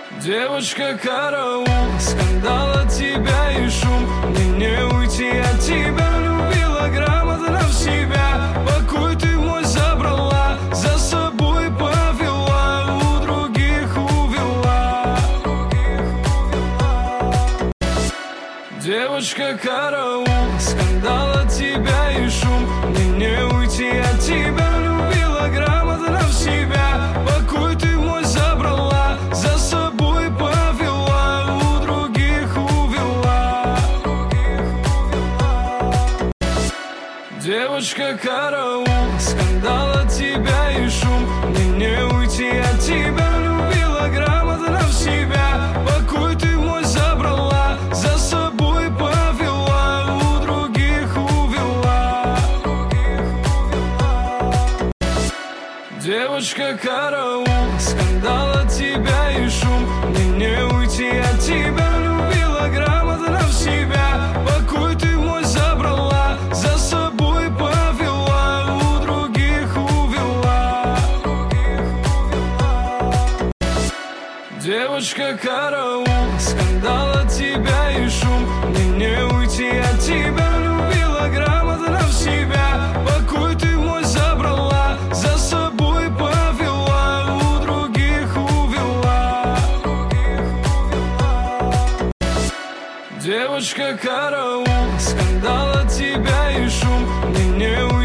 Девочка, караул, скандал от тебя и шум. Мне не уйти от тебя, любила грамотно в себя. Покой ты мой забрала, за собой повела, у других увела. Девочка, караул, скандал от тебя и шум. Мне не уйти от тебя, любила грамотно в себя. Покой ты мой забрала, за собой повела, у других увела. Девочка, караул, скандал от тебя и шум. Мне не уйти от тебя, любила грамотно в себя. Покой ты мой забрала, за собой повела, у других увела. Девочка, караул, скандал от тебя и шум. Мне не уйти от тебя, любила грамотно в себя. Покой ты мой забрала, за собой повела, у других увела. Девочка, караул, скандал от тебя и шум. Мне не уйти от тебя, любила грамотно в себя. Покой ты мой забрала, за собой повела, у других увела. Девочка, караул, скандал от тебя и шум. Мне не уйти